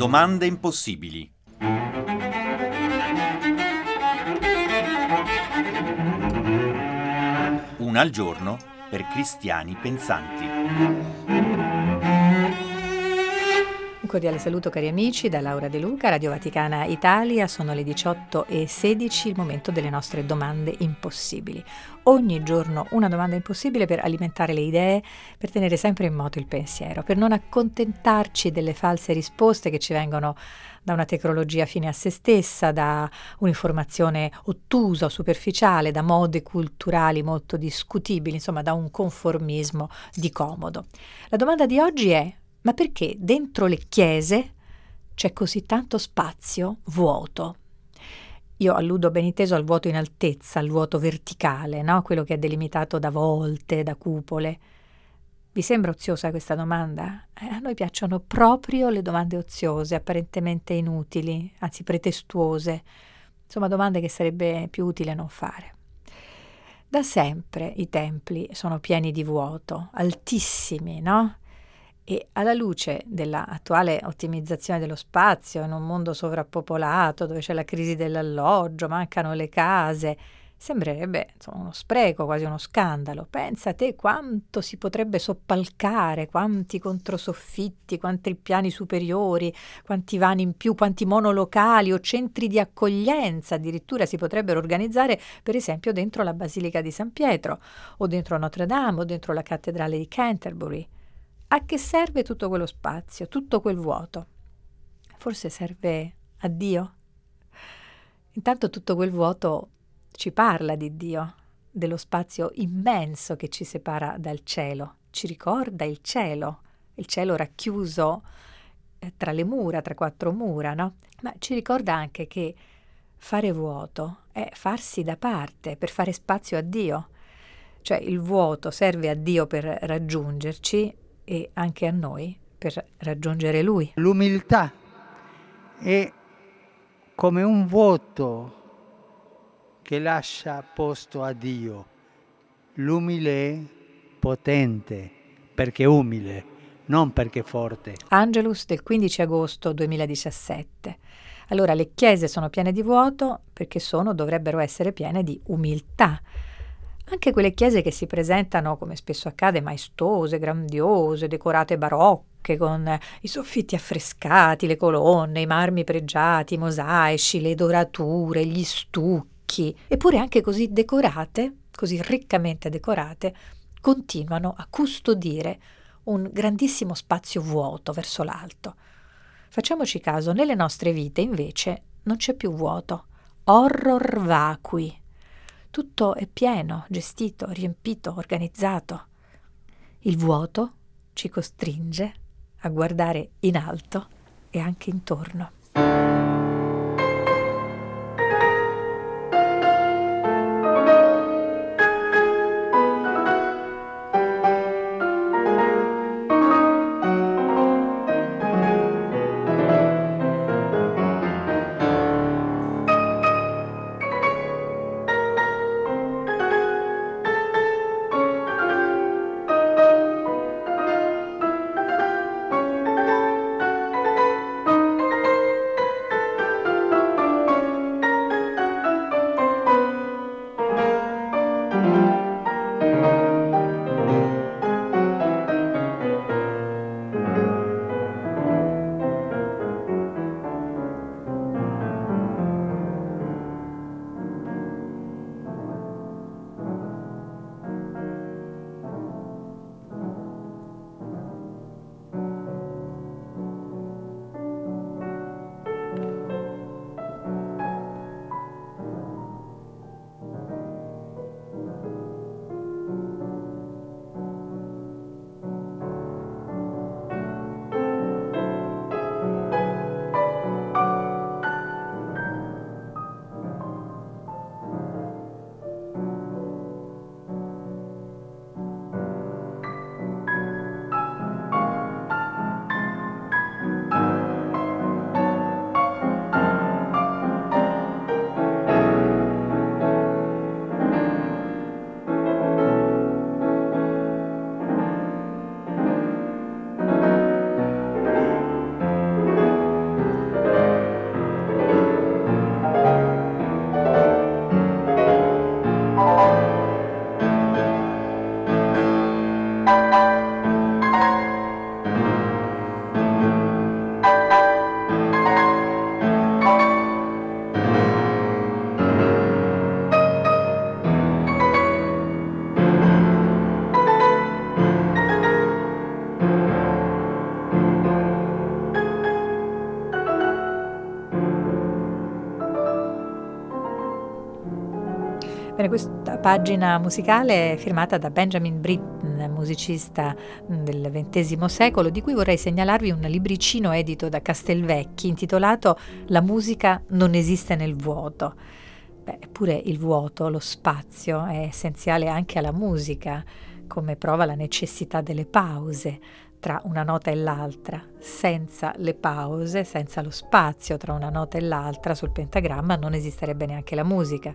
Domande impossibili. Una al giorno per cristiani pensanti. Un cordiale saluto cari amici da Laura De Luca, Radio Vaticana Italia. Sono le 18:16, il momento delle nostre domande impossibili. Ogni giorno una domanda impossibile per alimentare le idee, per tenere sempre in moto il pensiero, per non accontentarci delle false risposte che ci vengono da una tecnologia fine a se stessa, da un'informazione ottusa o superficiale, da mode culturali molto discutibili, insomma da un conformismo di comodo. La domanda di oggi è: ma perché dentro le chiese c'è così tanto spazio vuoto? Io alludo ben inteso al vuoto in altezza, al vuoto verticale, no? Quello che è delimitato da volte, da cupole. Vi sembra oziosa questa domanda? A noi piacciono proprio le domande oziose, apparentemente inutili, anzi pretestuose. Insomma, domande che sarebbe più utile non fare. Da sempre i templi sono pieni di vuoto, altissimi, no? E alla luce dell'attuale ottimizzazione dello spazio, in un mondo sovrappopolato, dove c'è la crisi dell'alloggio, mancano le case, sembrerebbe insomma, uno spreco, quasi uno scandalo. Pensa te quanto si potrebbe soppalcare, quanti controsoffitti, quanti piani superiori, quanti vani in più, quanti monolocali o centri di accoglienza addirittura si potrebbero organizzare, per esempio dentro la Basilica di San Pietro, o dentro Notre Dame, o dentro la cattedrale di Canterbury. A che serve tutto quello spazio, tutto quel vuoto? Forse serve a Dio? Intanto tutto quel vuoto ci parla di Dio, dello spazio immenso che ci separa dal cielo, ci ricorda il cielo racchiuso tra le mura, tra quattro mura, no? Ma ci ricorda anche che fare vuoto è farsi da parte per fare spazio a Dio. Cioè il vuoto serve a Dio per raggiungerci e anche a noi per raggiungere Lui. L'umiltà è come un vuoto che lascia posto a Dio. L'umile è potente perché umile, non perché forte. Angelus del 15 agosto 2017. Allora le chiese sono piene di vuoto perché dovrebbero essere piene di umiltà. Anche quelle chiese che si presentano, come spesso accade, maestose, grandiose, decorate barocche, con i soffitti affrescati, le colonne, i marmi pregiati, i mosaici, le dorature, gli stucchi, eppure anche così decorate, così riccamente decorate, continuano a custodire un grandissimo spazio vuoto verso l'alto. Facciamoci caso, nelle nostre vite invece non c'è più vuoto, horror vacui. Tutto è pieno, gestito, riempito, organizzato. Il vuoto ci costringe a guardare in alto e anche intorno. pagina musicale firmata da Benjamin Britten, musicista del XX secolo, di cui vorrei segnalarvi un libricino edito da Castelvecchi intitolato La musica non esiste nel vuoto. Eppure il vuoto, lo spazio, è essenziale anche alla musica, come prova la necessità delle pause tra una nota e l'altra. Senza le pause, senza lo spazio tra una nota e l'altra sul pentagramma non esisterebbe neanche la musica.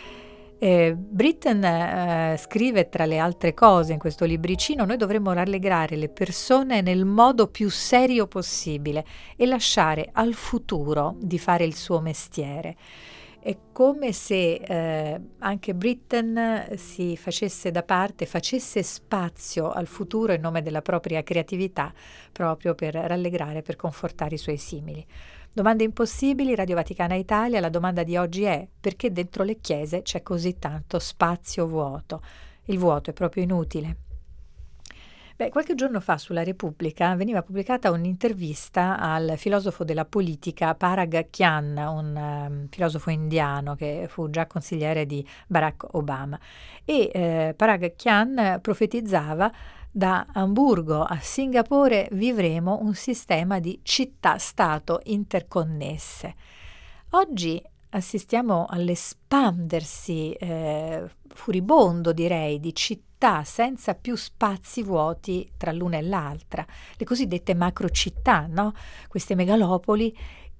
Britten scrive, tra le altre cose, in questo libricino: noi dovremmo rallegrare le persone nel modo più serio possibile e lasciare al futuro di fare il suo mestiere. È come se anche Britten si facesse da parte, facesse spazio al futuro in nome della propria creatività, proprio per rallegrare, per confortare i suoi simili. Domande impossibili, Radio Vaticana Italia. La domanda di oggi è: perché dentro le chiese c'è così tanto spazio vuoto? Il vuoto è proprio inutile. Qualche giorno fa sulla Repubblica veniva pubblicata un'intervista al filosofo della politica Parag Khan, un filosofo indiano che fu già consigliere di Barack Obama. E Parag Khan profetizzava: da Amburgo a Singapore vivremo un sistema di città-stato interconnesse. Oggi assistiamo all'espandersi furibondo, direi, di città senza più spazi vuoti tra l'una e l'altra, le cosiddette macrocittà, no? Queste megalopoli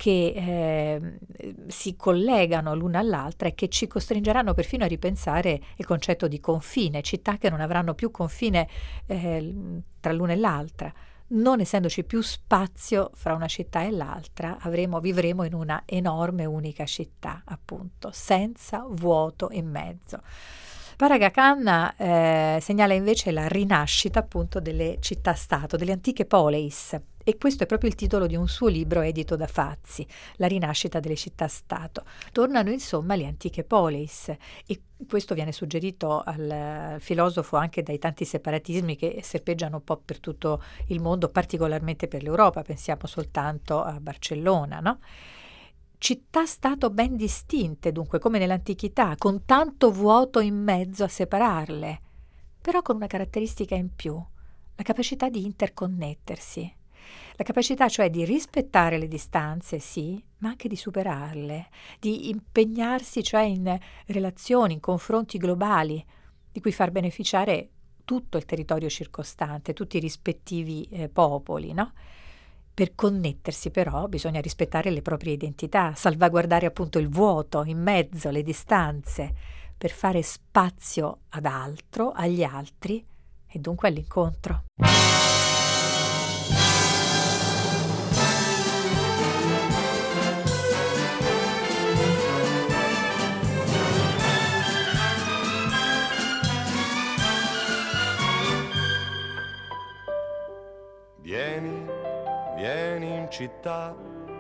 che si collegano l'una all'altra e che ci costringeranno perfino a ripensare il concetto di confine, città che non avranno più confine tra l'una e l'altra. Non essendoci più spazio fra una città e l'altra, vivremo in una enorme unica città, appunto, senza vuoto in mezzo. Parag Khan segnala invece la rinascita, appunto, delle città-stato, delle antiche poleis, e questo è proprio il titolo di un suo libro edito da Fazzi, La rinascita delle città-stato. Tornano insomma le antiche poleis, e questo viene suggerito al filosofo anche dai tanti separatismi che serpeggiano un po' per tutto il mondo, particolarmente per l'Europa. Pensiamo soltanto a Barcellona, no? Città-stato ben distinte, dunque, come nell'antichità, con tanto vuoto in mezzo a separarle, però con una caratteristica in più: la capacità di interconnettersi, la capacità cioè di rispettare le distanze, sì, ma anche di superarle, di impegnarsi cioè in relazioni, in confronti globali, di cui far beneficiare tutto il territorio circostante, tutti i rispettivi popoli, no? Per connettersi però bisogna rispettare le proprie identità, salvaguardare appunto il vuoto in mezzo, le distanze, per fare spazio ad altro, agli altri e dunque all'incontro. Vieni in città,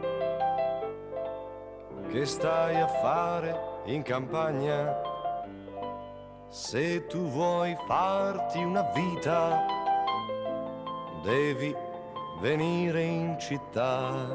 che stai a fare in campagna? Se tu vuoi farti una vita, devi venire in città.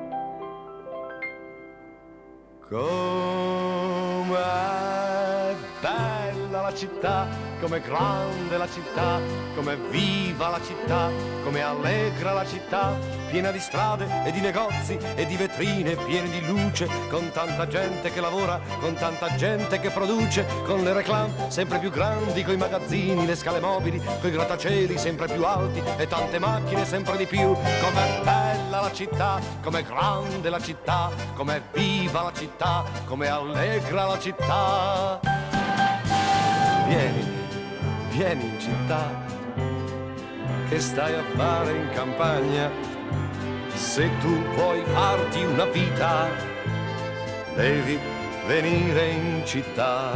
Com'è bella la città, com'è grande la città, com'è viva la città, com'è allegra la città, piena di strade e di negozi e di vetrine piene di luce, con tanta gente che lavora, con tanta gente che produce, con le reclame sempre più grandi, coi magazzini, le scale mobili, coi grattacieli sempre più alti e tante macchine sempre di più. Com'è bella la città, com'è grande la città, com'è viva la città, com'è allegra la città. Vieni in città, che stai a fare in campagna? Se tu vuoi farti una vita, devi venire in città.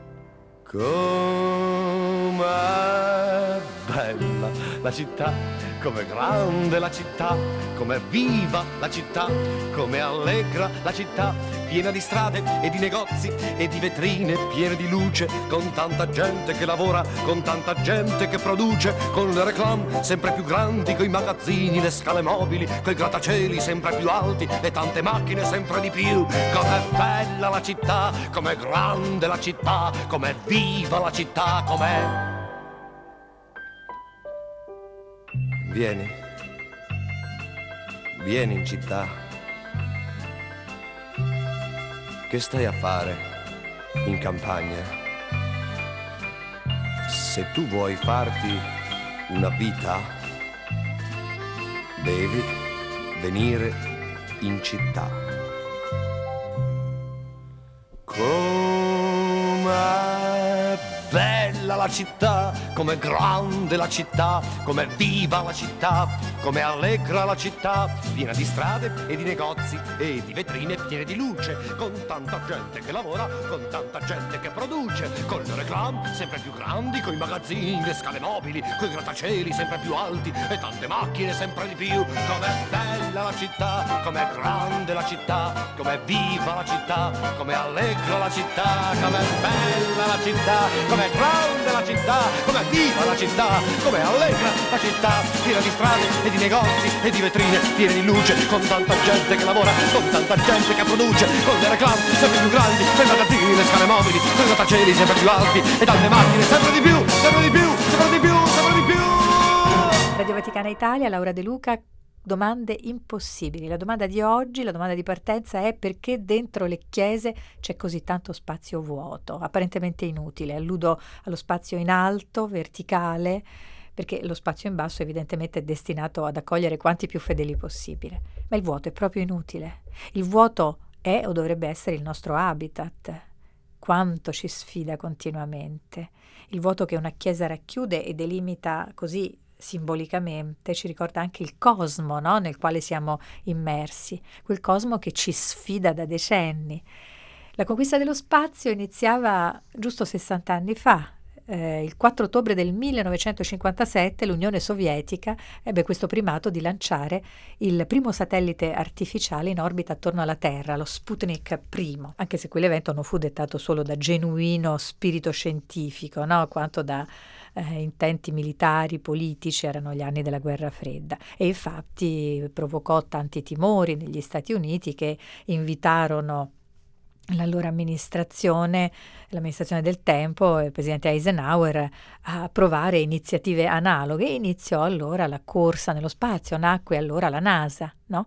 Com'è bella la città, com'è grande la città, com'è viva la città, com'è allegra la città, piena di strade e di negozi e di vetrine piene di luce, con tanta gente che lavora, con tanta gente che produce, con le reclame sempre più grandi, coi magazzini, le scale mobili, coi grattacieli sempre più alti e tante macchine sempre di più. Com'è bella la città, com'è grande la città, com'è viva la città, com'è... Vieni, vieni in città. Che stai a fare in campagna? Se tu vuoi farti una vita, devi venire in città. Com'è bella la città, com'è grande la città, com'è viva la città, com'è allegra la città, piena di strade e di negozi e di vetrine piene di luce, con tanta gente che lavora, con tanta gente che produce, con le reclame sempre più grandi, coi magazzini, le scale mobili, coi grattacieli sempre più alti e tante macchine sempre di più. Com'è bella la città, com'è grande la città, com'è viva la città, com'è allegra la città, com'è bella la città, com'è grande la città, com'è viva la città, com'è allegra la città, piena di strade e di negozi e di vetrine piene di luce, con tanta gente che lavora, con tanta gente che produce, con le reclame sempre più grandi, con i magazzini, le scale mobili, con i grattacieli sempre più alti e tante macchine sempre di più, sempre di più, sempre di più, sempre di più. Radio Vaticana Italia, Laura De Luca. Domande impossibili. La domanda di oggi, la domanda di partenza è: perché dentro le chiese c'è così tanto spazio vuoto, apparentemente inutile? Alludo allo spazio in alto, verticale, perché lo spazio in basso evidentemente è destinato ad accogliere quanti più fedeli possibile. Ma il vuoto è proprio inutile. Il vuoto è o dovrebbe essere il nostro habitat. Quanto ci sfida continuamente. Il vuoto che una chiesa racchiude e delimita così simbolicamente ci ricorda anche il cosmo, no? Nel quale siamo immersi, quel cosmo che ci sfida da decenni. La conquista dello spazio iniziava giusto 60 anni fa. Il 4 ottobre del 1957 l'Unione Sovietica ebbe questo primato di lanciare il primo satellite artificiale in orbita attorno alla Terra, lo Sputnik I, anche se quell'evento non fu dettato solo da genuino spirito scientifico, no? Quanto da intenti militari, politici. Erano gli anni della guerra fredda e infatti provocò tanti timori negli Stati Uniti, che invitarono l'allora amministrazione del tempo, il presidente Eisenhower, a provare iniziative analoghe. Iniziò allora la corsa nello spazio, nacque allora la NASA, no?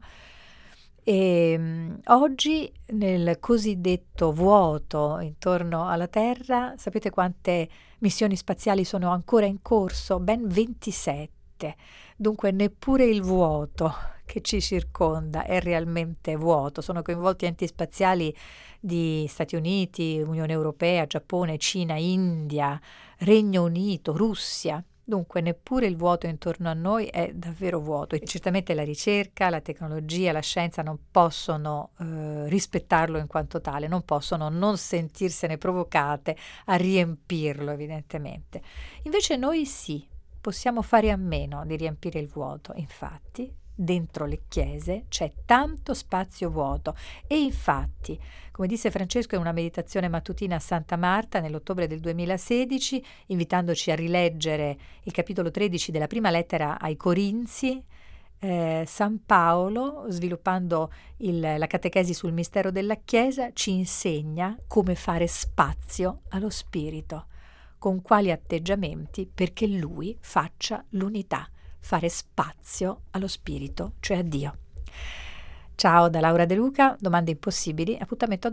E oggi nel cosiddetto vuoto intorno alla Terra, sapete quante missioni spaziali sono ancora in corso? Ben 27. Dunque neppure il vuoto che ci circonda è realmente vuoto. Sono coinvolti enti spaziali di Stati Uniti, Unione Europea, Giappone, Cina, India, Regno Unito, Russia. Dunque neppure il vuoto intorno a noi è davvero vuoto, e certamente la ricerca, la tecnologia, la scienza non possono rispettarlo in quanto tale, non possono non sentirsene provocate a riempirlo, evidentemente. Invece noi sì, possiamo fare a meno di riempire il vuoto. Infatti dentro le chiese c'è tanto spazio vuoto, e infatti, come disse Francesco in una meditazione mattutina a Santa Marta nell'ottobre del 2016, invitandoci a rileggere il capitolo 13 della prima lettera ai Corinzi, San Paolo, sviluppando la catechesi sul mistero della Chiesa, ci insegna come fare spazio allo Spirito, con quali atteggiamenti perché Lui faccia l'unità. Fare spazio allo Spirito, cioè a Dio. Ciao da Laura De Luca, domande impossibili, appuntamento a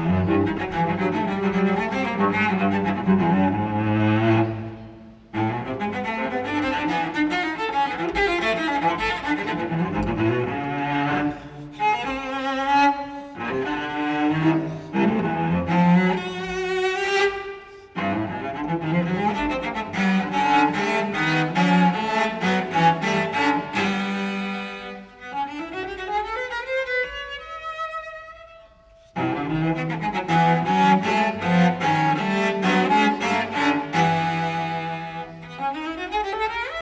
domani.